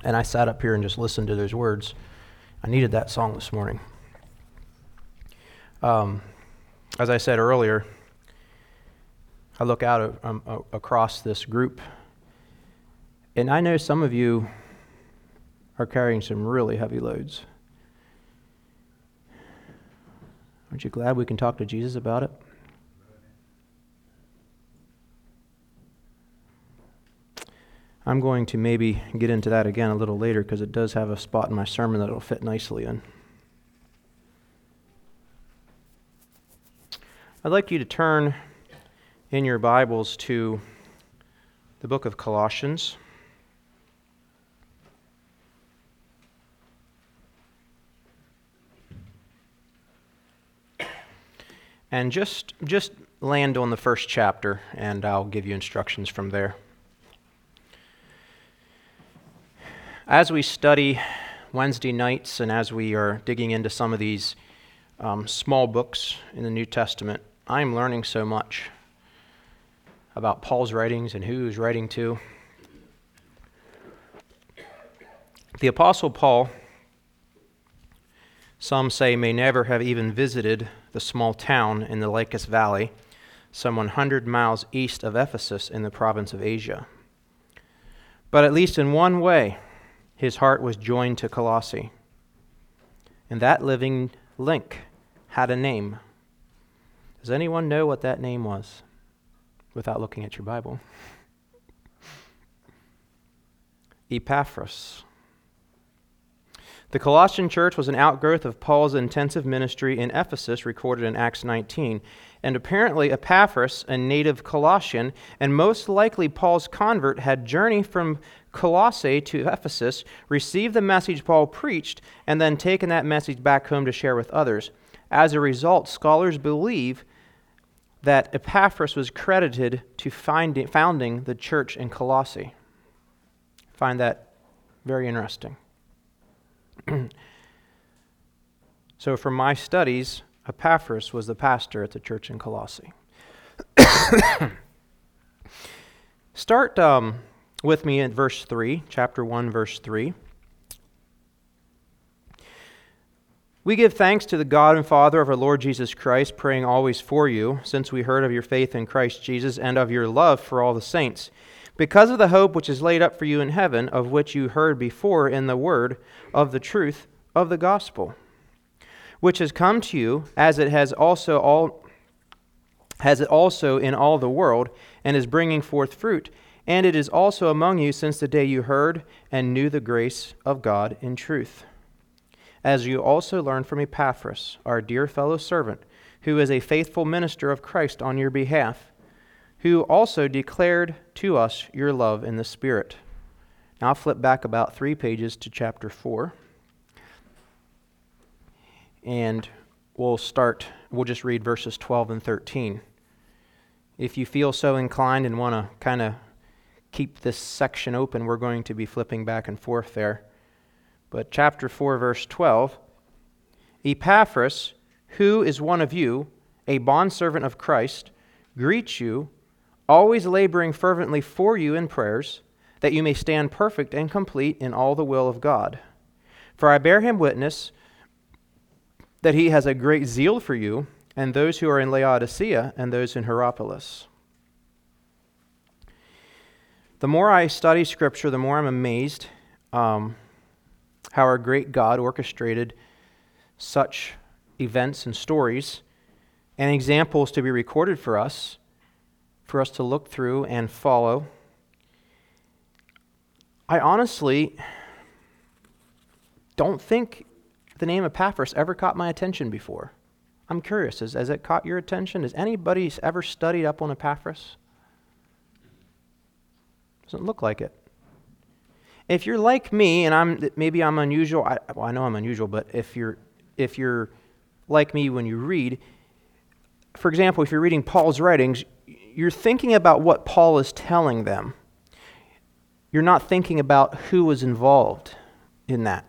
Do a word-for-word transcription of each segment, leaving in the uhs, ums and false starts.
And I sat up here and just listened to those words. I needed that song this morning. Um, as I said earlier, I look out um, across this group, and I know some of you are carrying some really heavy loads. Aren't you glad we can talk to Jesus about it? I'm going to maybe get into that again a little later because it does have a spot in my sermon that it'll fit nicely in. I'd like you to turn in your Bibles to the book of Colossians. And just, just land on the first chapter, and I'll give you instructions from there. As we study Wednesday nights and as we are digging into some of these um, small books in the New Testament, I'm learning so much about Paul's writings and who he's writing to. The Apostle Paul, some say, may never have even visited the small town in the Lycus Valley, some one hundred miles east of Ephesus in the province of Asia. But at least in one way, his heart was joined to Colossae. And that living link had a name. Does anyone know what that name was without looking at your Bible? Epaphras. The Colossian church was an outgrowth of Paul's intensive ministry in Ephesus, recorded in Acts nineteen. And apparently Epaphras, a native Colossian, and most likely Paul's convert, had journeyed from Colossae to Ephesus, received the message Paul preached, and then taken that message back home to share with others. As a result, scholars believe that Epaphras was credited to finding, founding the church in Colossae. I find that very interesting. So from my studies, Epaphras was the pastor at the church in Colossae. Start um, with me at verse three, chapter one, verse three. We give thanks to the God and Father of our Lord Jesus Christ, praying always for you, since we heard of your faith in Christ Jesus and of your love for all the saints, because of the hope which is laid up for you in heaven, of which you heard before in the word of the truth of the gospel, which has come to you, as it has also all has it also in all the world, and is bringing forth fruit. And it is also among you since the day you heard and knew the grace of God in truth. As you also learned from Epaphras, our dear fellow servant, who is a faithful minister of Christ on your behalf, who also declared to us your love in the Spirit. Now I'll flip back about three pages to chapter four. And we'll start, we'll just read verses twelve and thirteen. If you feel so inclined and want to kind of keep this section open, we're going to be flipping back and forth there. But chapter four, verse twelve, Epaphras, who is one of you, a bondservant of Christ, greets you, always laboring fervently for you in prayers, that you may stand perfect and complete in all the will of God. For I bear him witness that he has a great zeal for you, and those who are in Laodicea, and those in Hierapolis. The more I study Scripture, the more I'm amazed um, how our great God orchestrated such events and stories and examples to be recorded for us, for us to look through and follow. I honestly don't think the name Epaphras ever caught my attention before. I'm curious, has, has it caught your attention? Has anybody ever studied up on Epaphras? Doesn't look like it. If you're like me, and I'm maybe I'm unusual, I, well, I know I'm unusual, but if you're if you're like me when you read, for example, if you're reading Paul's writings, you're thinking about what Paul is telling them. You're not thinking about who was involved in that.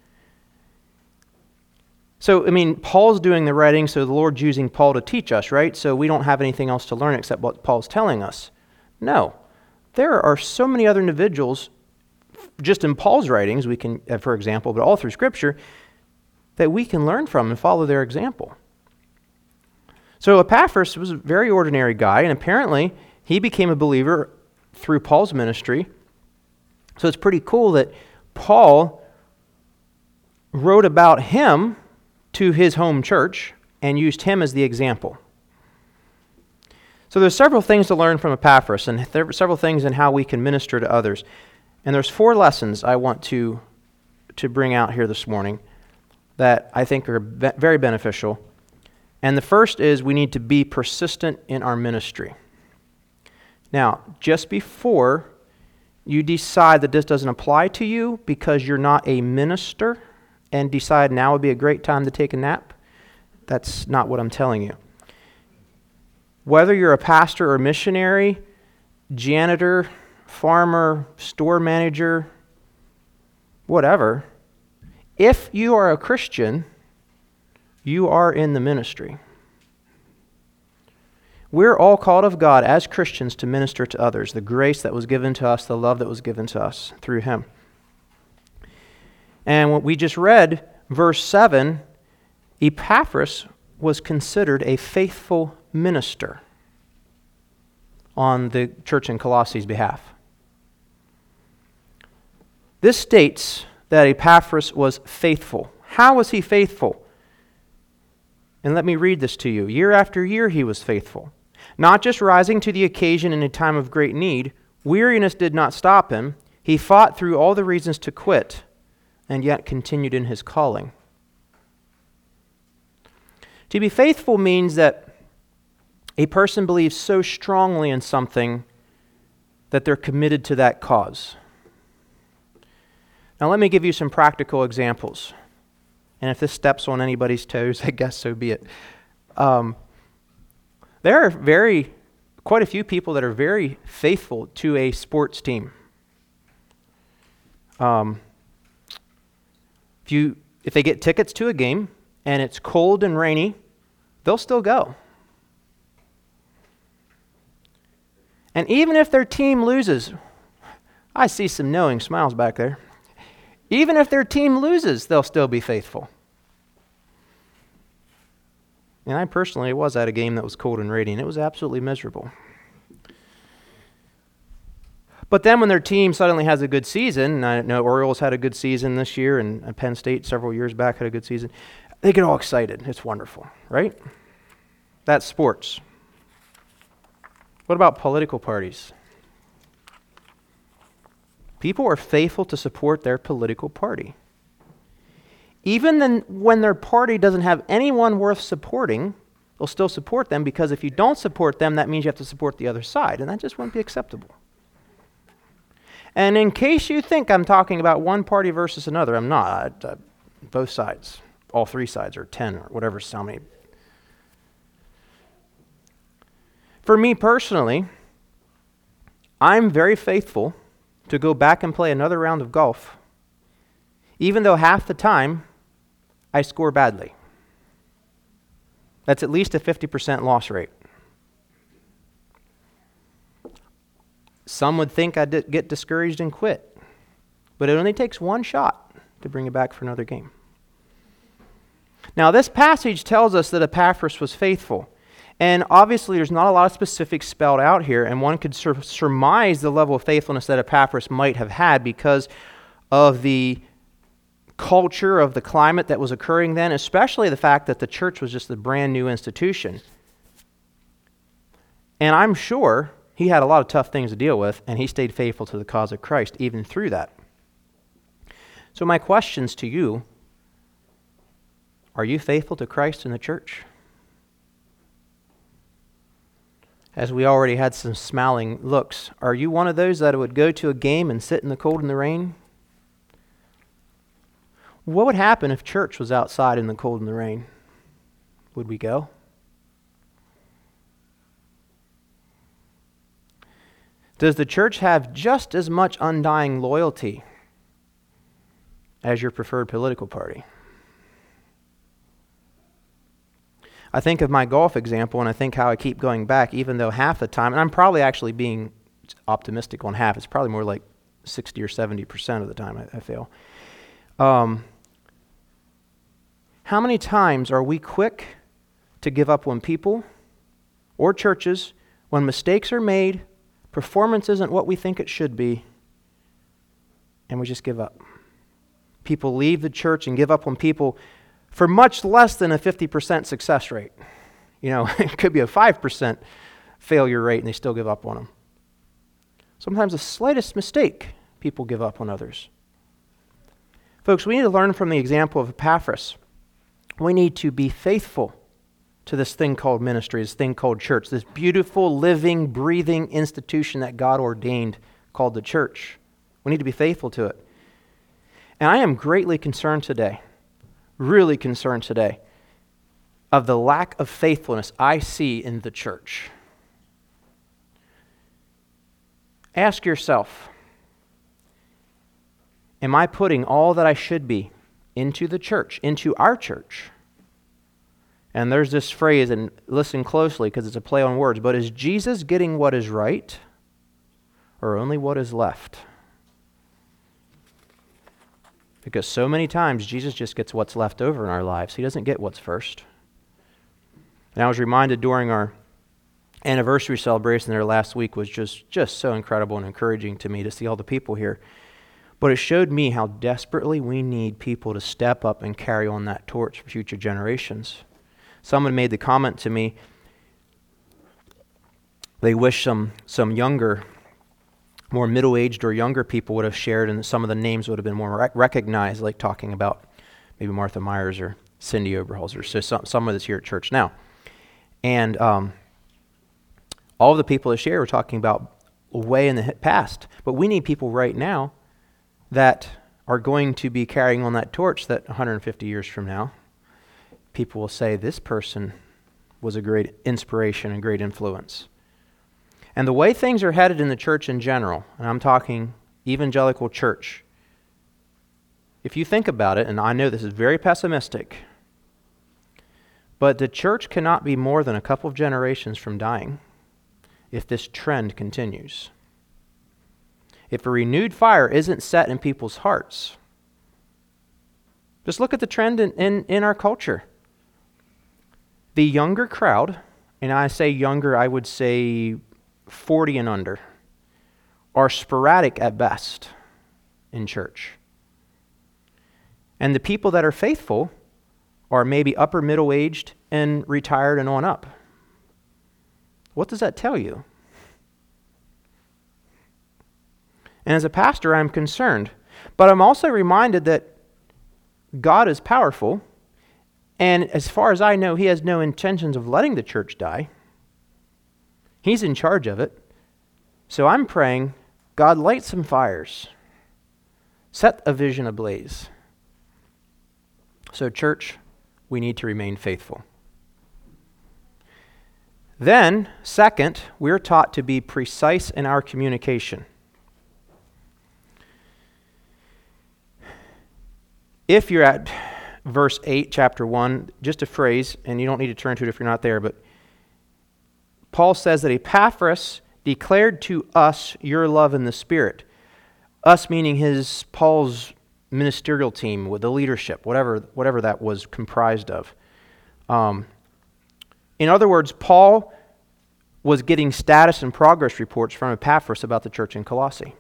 So, I mean, Paul's doing the writing, so the Lord's using Paul to teach us, right? So we don't have anything else to learn except what Paul's telling us. No. There are so many other individuals just in Paul's writings, we can, uh, for example, but all through Scripture, that we can learn from and follow their example. So Epaphras was a very ordinary guy, and apparently he became a believer through Paul's ministry. So it's pretty cool that Paul wrote about him to his home church and used him as the example. So there's several things to learn from Epaphras, and there are several things in how we can minister to others. And there's four lessons I want to, to bring out here this morning that I think are be- very beneficial. And the first is we need to be persistent in our ministry. Now, just before you decide that this doesn't apply to you because you're not a minister and decide now would be a great time to take a nap, that's not what I'm telling you. Whether you're a pastor or missionary, janitor, farmer, store manager, whatever, if you are a Christian, you are in the ministry. We're all called of God as Christians to minister to others, the grace that was given to us, the love that was given to us through Him. And what we just read, verse seven, Epaphras was considered a faithful minister on the church in Colossae's behalf. This states that Epaphras was faithful. How was he faithful? And let me read this to you. Year after year he was faithful, not just rising to the occasion in a time of great need. Weariness did not stop him. He fought through all the reasons to quit, and yet continued in his calling. To be faithful means that a person believes so strongly in something that they're committed to that cause. Now let me give you some practical examples. And if this steps on anybody's toes, I guess so be it. Um, there are very, quite a few people that are very faithful to a sports team. Um, if you, if they get tickets to a game and it's cold and rainy, they'll still go. And even if their team loses, I see some knowing smiles back there. Even if their team loses, they'll still be faithful. And I personally was at a game that was cold and rainy, and it was absolutely miserable. But then when their team suddenly has a good season, and I know Orioles had a good season this year, and Penn State several years back had a good season, they get all excited. It's wonderful, right? That's sports. What about political parties? People are faithful to support their political party. Even then, when their party doesn't have anyone worth supporting, they'll still support them, because if you don't support them, that means you have to support the other side, and that just wouldn't be acceptable. And in case you think I'm talking about one party versus another, I'm not. I, I, both sides, all three sides, or ten, or whatever, how many. For me personally, I'm very faithful to go back and play another round of golf, even though half the time I score badly. That's at least a fifty percent loss rate. Some would think I'd get discouraged and quit, but it only takes one shot to bring it back for another game. Now, this passage tells us that Epaphras was faithful. And obviously, there's not a lot of specifics spelled out here, and one could sur- surmise the level of faithfulness that Epaphras might have had because of the culture, of the climate that was occurring then, especially the fact that the church was just a brand new institution. And I'm sure he had a lot of tough things to deal with, and he stayed faithful to the cause of Christ even through that. So my questions to you, are you faithful to Christ and the church? As we already had some smiling looks, are you one of those that would go to a game and sit in the cold and the rain? What would happen if church was outside in the cold and the rain? Would we go? Does the church have just as much undying loyalty as your preferred political party? I think of my golf example, and I think how I keep going back, even though half the time, and I'm probably actually being optimistic on half, it's probably more like sixty or seventy percent of the time I, I fail. Um, how many times are we quick to give up when people or churches, when mistakes are made, performance isn't what we think it should be, and we just give up? People leave the church and give up on people for much less than a fifty percent success rate. You know, it could be a five percent failure rate and they still give up on them. Sometimes the slightest mistake, people give up on others. Folks, we need to learn from the example of Epaphras. We need to be faithful to this thing called ministry, this thing called church, this beautiful, living, breathing institution that God ordained called the church. We need to be faithful to it. And I am greatly concerned today, really concerned today, of the lack of faithfulness I see in the church. Ask yourself, am I putting all that I should be into the church, into our church? And there's this phrase, and listen closely because it's a play on words, but is Jesus getting what is right or only what is left? Because so many times Jesus just gets what's left over in our lives. He doesn't get what's first. And I was reminded during our anniversary celebration there last week was just, just so incredible and encouraging to me to see all the people here. But it showed me how desperately we need people to step up and carry on that torch for future generations. Someone made the comment to me, they wish some, some younger, more middle-aged or younger people would have shared and some of the names would have been more rec- recognized, like talking about maybe Martha Myers or Cindy Oberholzer, so some, someone that's here at church now. And um, all of the people that share were talking about way in the past. But we need people right now that are going to be carrying on that torch that one hundred fifty years from now, people will say, this person was a great inspiration and great influence. And the way things are headed in the church in general, and I'm talking evangelical church, if you think about it, and I know this is very pessimistic, but the church cannot be more than a couple of generations from dying if this trend continues. If a renewed fire isn't set in people's hearts, just look at the trend in, in, in our culture. The younger crowd, and I say younger, I would say forty and under, are sporadic at best in church. And the people that are faithful are maybe upper middle-aged and retired and on up. What does that tell you? And as a pastor, I'm concerned. But I'm also reminded that God is powerful, and as far as I know, He has no intentions of letting the church die. He's in charge of it. So I'm praying, God, light some fires. Set a vision ablaze. So church, we need to remain faithful. Then, second, we're taught to be precise in our communication. If you're at verse eight, chapter one, just a phrase, and you don't need to turn to it if you're not there, but Paul says that Epaphras declared to us your love in the Spirit. Us meaning his, Paul's ministerial team with the leadership, whatever whatever that was comprised of. Um, in other words, Paul was getting status and progress reports from Epaphras about the church in Colossae.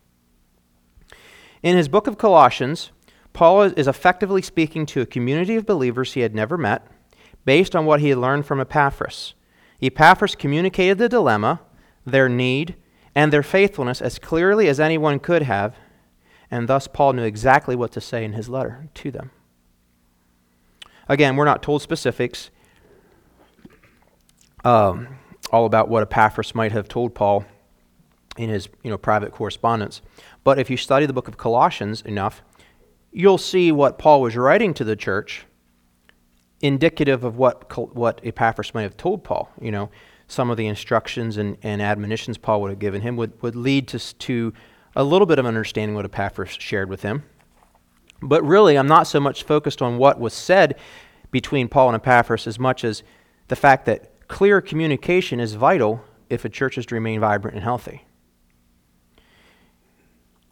In his book of Colossians, Paul is effectively speaking to a community of believers he had never met based on what he had learned from Epaphras. Epaphras communicated the dilemma, their need, and their faithfulness as clearly as anyone could have, and thus Paul knew exactly what to say in his letter to them. Again, we're not told specifics um, all about what Epaphras might have told Paul in his you know, private correspondence. But if you study the book of Colossians enough, you'll see what Paul was writing to the church, indicative of what what Epaphras might have told Paul. You know, some of the instructions and, and admonitions Paul would have given him would, would lead to, to a little bit of understanding what Epaphras shared with him. But really, I'm not so much focused on what was said between Paul and Epaphras as much as the fact that clear communication is vital if a church is to remain vibrant and healthy.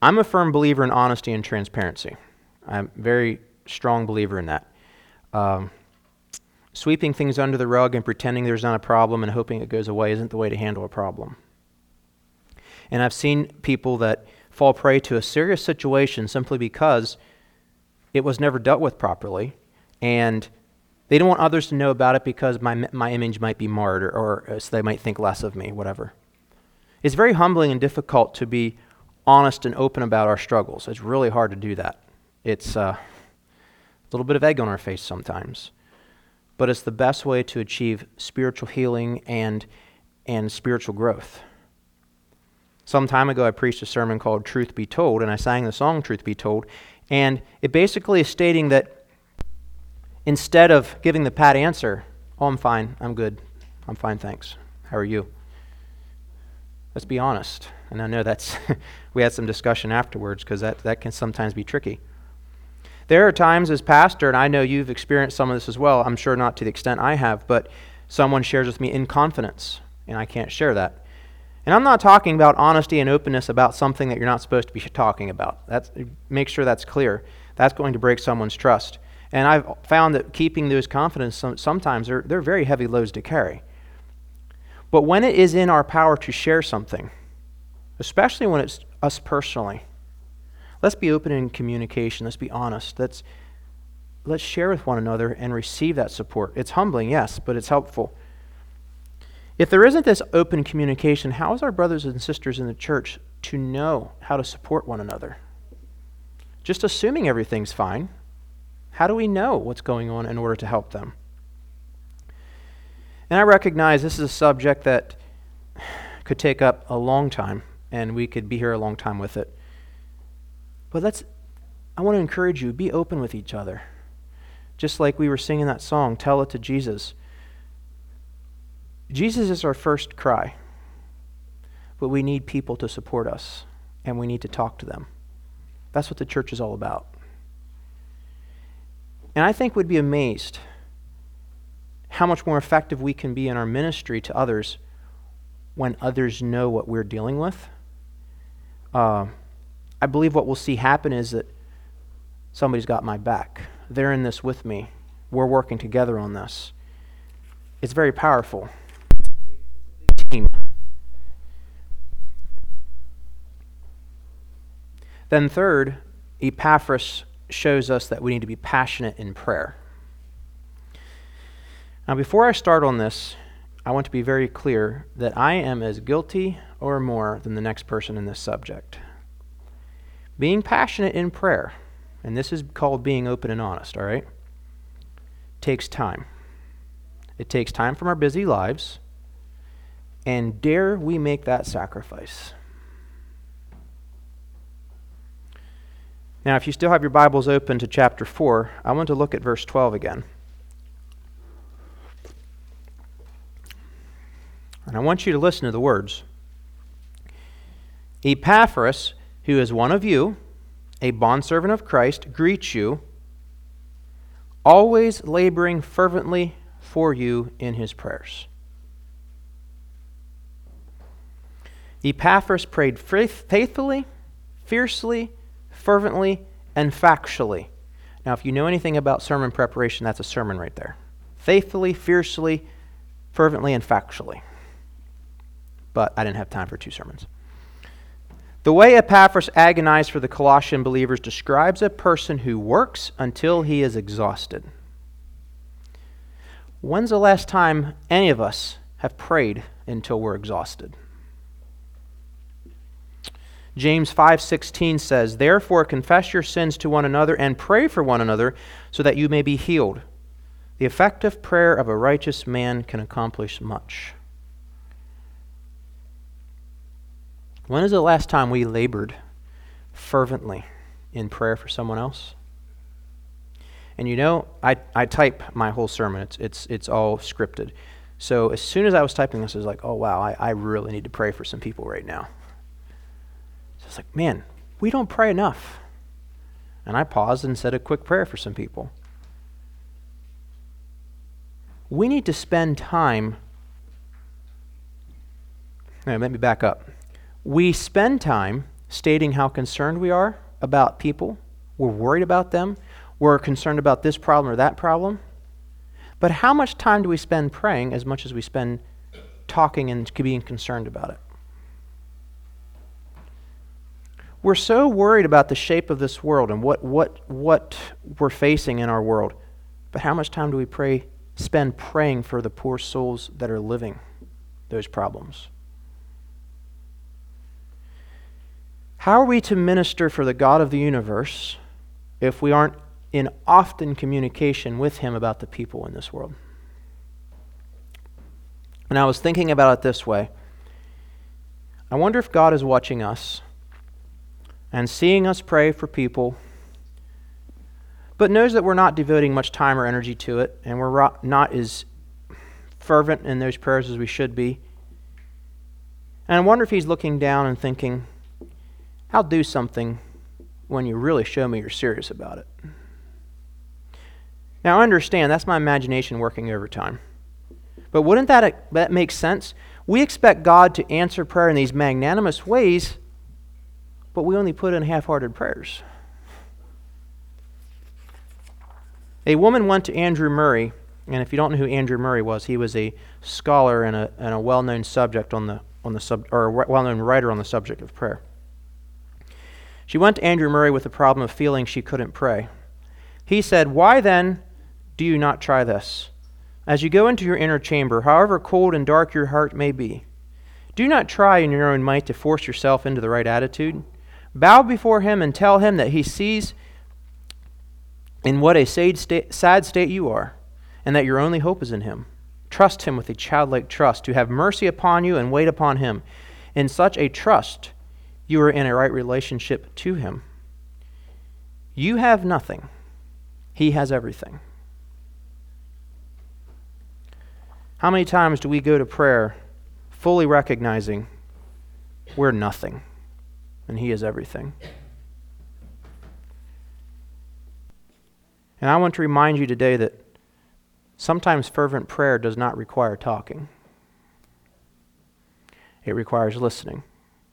I'm a firm believer in honesty and transparency. I'm a very strong believer in that. Um, sweeping things under the rug and pretending there's not a problem and hoping it goes away isn't the way to handle a problem. And I've seen people that fall prey to a serious situation simply because it was never dealt with properly, and they don't want others to know about it because my my image might be marred, or, or so they might think less of me, whatever. It's very humbling and difficult to be honest and open about our struggles. It's really hard to do that. It's uh, a little bit of egg on our face sometimes, but it's the best way to achieve spiritual healing and and spiritual growth. Some time ago, I preached a sermon called Truth Be Told, and I sang the song Truth Be Told, and it basically is stating that instead of giving the pat answer, oh, I'm fine, I'm good, I'm fine, thanks, how are you? Let's be honest. And I know that's, we had some discussion afterwards because that, that can sometimes be tricky. There are times as pastor, and I know you've experienced some of this as well, I'm sure not to the extent I have, but someone shares with me in confidence, and I can't share that. And I'm not talking about honesty and openness about something that you're not supposed to be talking about. That's, make sure that's clear. That's going to break someone's trust. And I've found that keeping those confidence, some, sometimes they're, they're very heavy loads to carry. But when it is in our power to share something, especially when it's us personally, let's be open in communication. Let's be honest. Let's, let's share with one another and receive that support. It's humbling, yes, but it's helpful. If there isn't this open communication, how is our brothers and sisters in the church to know how to support one another? Just assuming everything's fine, how do we know what's going on in order to help them? And I recognize this is a subject that could take up a long time, and we could be here a long time with it. But let's, I want to encourage you, be open with each other. Just like we were singing that song, Tell It to Jesus. Jesus is our first cry, but we need people to support us, and we need to talk to them. That's what the church is all about. And I think we'd be amazed how much more effective we can be in our ministry to others when others know what we're dealing with. Uh, I believe what we'll see happen is that somebody's got my back. They're in this with me. We're working together on this. It's very powerful. Team. Then third, Epaphras shows us that we need to be passionate in prayer. Now, before I start on this, I want to be very clear that I am as guilty or more than the next person in this subject. Being passionate in prayer, and this is called being open and honest, all right, takes time. It takes time from our busy lives, and dare we make that sacrifice. Now, if you still have your Bibles open to chapter four, I want to look at verse twelve again. And I want you to listen to the words. Epaphras, who is one of you, a bondservant of Christ, greets you, always laboring fervently for you in his prayers. Epaphras prayed faith, faithfully, fiercely, fervently, and factually. Now, if you know anything about sermon preparation, that's a sermon right there. Faithfully, fiercely, fervently, and factually. But I didn't have time for two sermons. The way Epaphras agonized for the Colossian believers describes a person who works until he is exhausted. When's the last time any of us have prayed until we're exhausted? James five sixteen says, "Therefore confess your sins to one another and pray for one another so that you may be healed. The effective prayer of a righteous man can accomplish much." When is the last time we labored fervently in prayer for someone else? And you know, I, I type my whole sermon. It's it's it's all scripted. So as soon as I was typing this, I was like, oh wow, I, I really need to pray for some people right now. So it's like, man, we don't pray enough. And I paused and said a quick prayer for some people. We need to spend time. All right, let me back up. We spend time stating how concerned we are about people. We're worried about them. We're concerned about this problem or that problem. But how much time do we spend praying as much as we spend talking and being concerned about it? We're so worried about the shape of this world and what, what, what we're facing in our world. But how much time do we pray, spend praying for the poor souls that are living those problems? How are we to minister for the God of the universe if we aren't in often communication with Him about the people in this world? And I was thinking about it this way. I wonder if God is watching us and seeing us pray for people, but knows that we're not devoting much time or energy to it, and we're not as fervent in those prayers as we should be. And I wonder if He's looking down and thinking, I'll do something when you really show me you're serious about it. Now, I understand that's my imagination working overtime. But wouldn't that, that make sense? We expect God to answer prayer in these magnanimous ways, but we only put in half-hearted prayers. A woman went to Andrew Murray, and if you don't know who Andrew Murray was, he was a scholar and a, and a well-known subject on the on the sub or a well-known writer on the subject of prayer. She went to Andrew Murray with the problem of feeling she couldn't pray. He said, "Why then do you not try this? As you go into your inner chamber, however cold and dark your heart may be, do not try in your own might to force yourself into the right attitude. Bow before Him and tell Him that He sees in what a sad state, sad state you are, and that your only hope is in Him. Trust Him with a childlike trust, to have mercy upon you and wait upon Him. In such a trust, you are in a right relationship to Him. You have nothing. He has everything." How many times do we go to prayer fully recognizing we're nothing and He is everything? And I want to remind you today that sometimes fervent prayer does not require talking. It requires listening.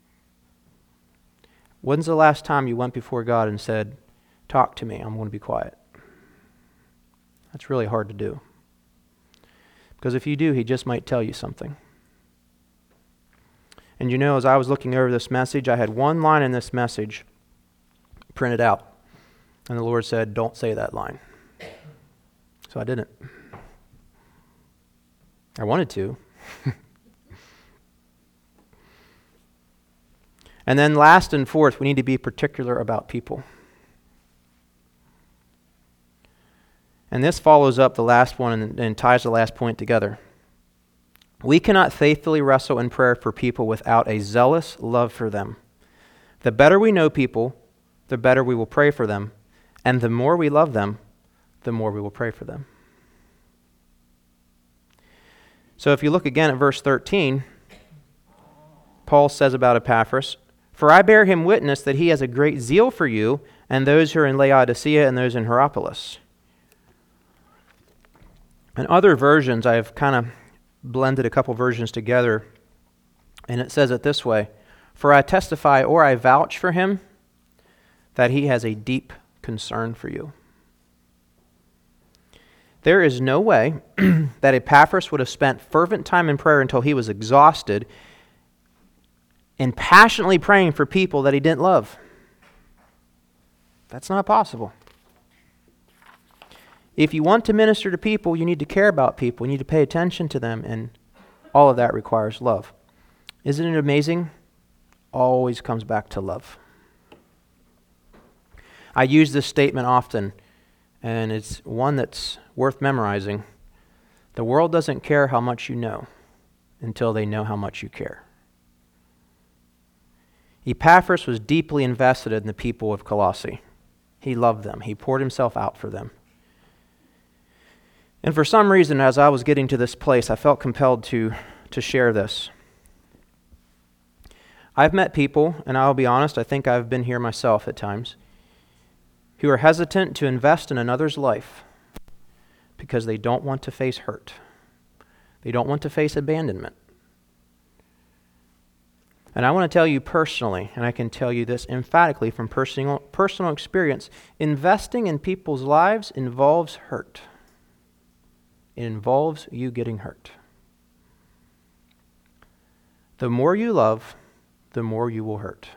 When's the last time you went before God and said, "Talk to me, I'm going to be quiet"? That's really hard to do. Because if you do, He just might tell you something. And you know, as I was looking over this message, I had one line in this message printed out. And the Lord said, "Don't say that line." So I didn't. I wanted to. And then last and fourth, we need to be particular about people. And this follows up the last one and, and ties the last point together. We cannot faithfully wrestle in prayer for people without a zealous love for them. The better we know people, the better we will pray for them. And the more we love them, the more we will pray for them. So if you look again at verse thirteen, Paul says about Epaphras, "For I bear him witness that he has a great zeal for you and those who are in Laodicea and those in Hierapolis." In other versions, I have kind of blended a couple versions together, and it says it this way: "For I testify or I vouch for him that he has a deep concern for you." There is no way that Epaphras would have spent fervent time in prayer until he was exhausted and passionately praying for people that he didn't love. That's not possible. If you want to minister to people, you need to care about people. You need to pay attention to them, and all of that requires love. Isn't it amazing? Always comes back to love. I use this statement often, and it's one that's worth memorizing. The world doesn't care how much you know until they know how much you care. Epaphras was deeply invested in the people of Colossae. He loved them. He poured himself out for them. And for some reason, as I was getting to this place, I felt compelled to, to share this. I've met people, and I'll be honest, I think I've been here myself at times, who are hesitant to invest in another's life because they don't want to face hurt. They don't want to face abandonment. And I want to tell you personally, and I can tell you this emphatically from personal, personal experience, investing in people's lives involves hurt. It involves you getting hurt. The more you love, the more you will hurt.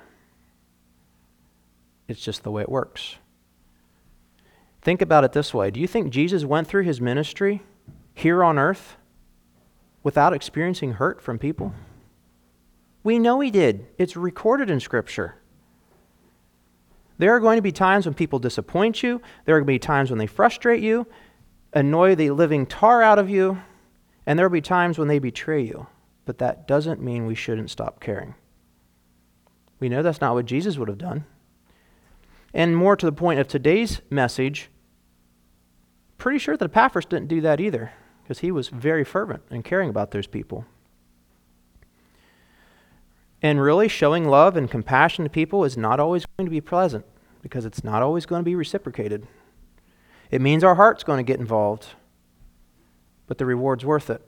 It's just the way it works. Think about it this way. Do you think Jesus went through his ministry here on earth without experiencing hurt from people? We know he did. It's recorded in Scripture. There are going to be times when people disappoint you. There are going to be times when they frustrate you, annoy the living tar out of you, and there will be times when they betray you. But that doesn't mean we shouldn't stop caring. We know that's not what Jesus would have done. And more to the point of today's message, pretty sure that Epaphras didn't do that either, because he was very fervent and caring about those people. And really, showing love and compassion to people is not always going to be pleasant, because it's not always going to be reciprocated. It means our heart's going to get involved, but the reward's worth it.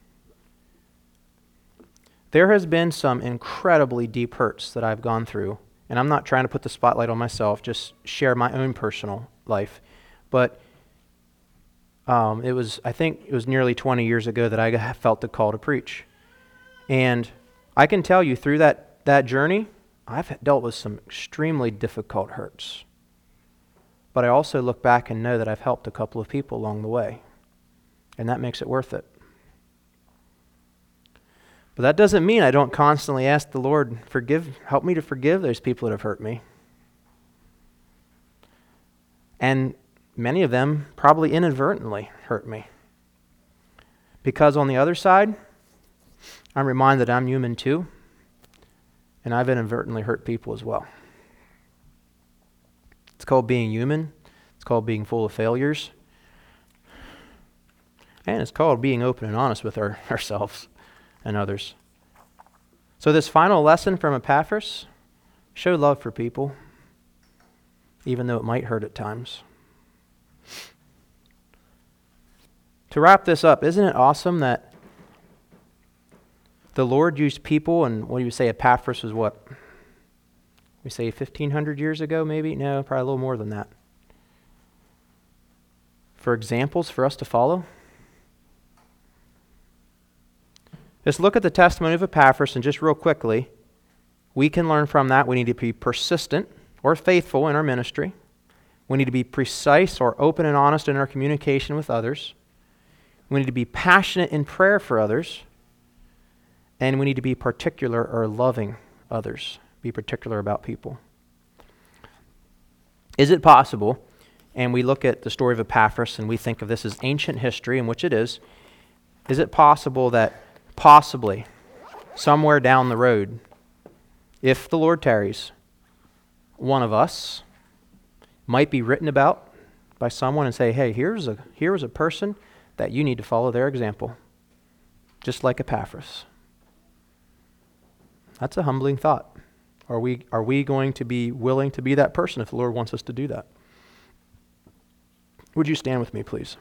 There has been some incredibly deep hurts that I've gone through, and I'm not trying to put the spotlight on myself, just share my own personal life. But um, it was, I think it was nearly twenty years ago that I felt the call to preach. And I can tell you through that, that journey, I've dealt with some extremely difficult hurts. But I also look back and know that I've helped a couple of people along the way. And that makes it worth it. But that doesn't mean I don't constantly ask the Lord, forgive, help me to forgive those people that have hurt me. And many of them probably inadvertently hurt me. Because on the other side, I'm reminded I'm human too, and I've inadvertently hurt people as well. It's called being human. It's called being full of failures. And it's called being open and honest with our, ourselves and others. So this final lesson from Epaphras, show love for people, even though it might hurt at times. To wrap this up, isn't it awesome that the Lord used people, and what do you say, Epaphras was what? We say fifteen hundred years ago maybe? No, probably a little more than that. For examples for us to follow? Let's look at the testimony of Epaphras, and just real quickly, we can learn from that we need to be persistent or faithful in our ministry. We need to be precise or open and honest in our communication with others. We need to be passionate in prayer for others. And we need to be particular or loving others. Be particular about people. Is it possible, and we look at the story of Epaphras and we think of this as ancient history, in which it is, is it possible that possibly somewhere down the road, if the Lord tarries, one of us might be written about by someone and say, hey, here's a here's a person that you need to follow their example, just like Epaphras. That's a humbling thought. Are we are we going to be willing to be that person if the Lord wants us to do that? Would you stand with me, please?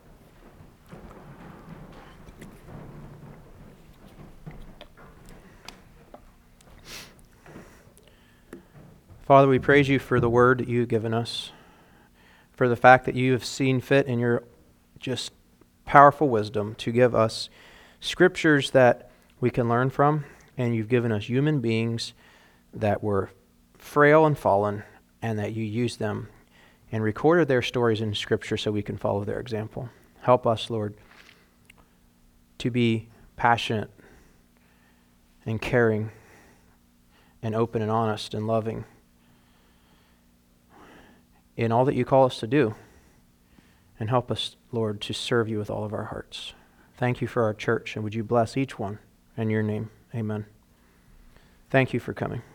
Father, we praise you for the word that you've given us, for the fact that you have seen fit in your just powerful wisdom to give us scriptures that we can learn from, and you've given us human beings that were frail and fallen, and that you used them and recorded their stories in Scripture so we can follow their example. Help us, Lord, to be passionate and caring and open and honest and loving in all that you call us to do. And help us, Lord, to serve you with all of our hearts. Thank you for our church, and would you bless each one in your name. Amen. Thank you for coming.